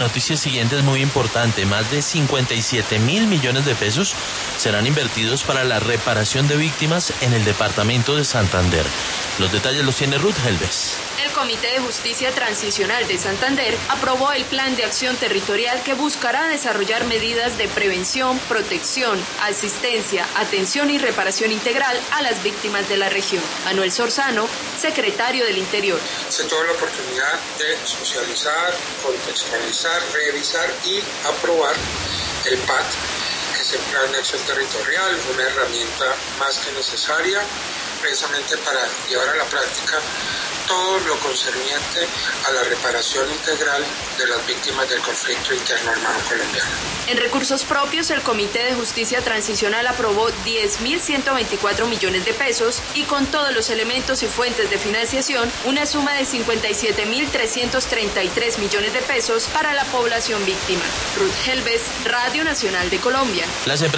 Noticia siguiente es muy importante. Más de 57.000 millones de pesos serán invertidos para la reparación de víctimas en el departamento de Santander. Los detalles los tiene Ruth Helves. El Comité de Justicia Transicional de Santander aprobó el Plan de Acción Territorial que buscará desarrollar medidas de prevención, protección, asistencia, atención y reparación integral a las víctimas de la región. Manuel Sorzano, secretario del Interior. Se tuvo la oportunidad de socializar, contextualizar, revisar y aprobar el PAT, que es el Plan de Acción Territorial, una herramienta más que necesaria precisamente para llevar a la práctica todo lo concerniente a la reparación integral de las víctimas del conflicto interno armado colombiano. En recursos propios, el Comité de Justicia Transicional aprobó 10.124 millones de pesos y con todos los elementos y fuentes de financiación, una suma de 57.333 millones de pesos para la población víctima. Ruth Helves, Radio Nacional de Colombia.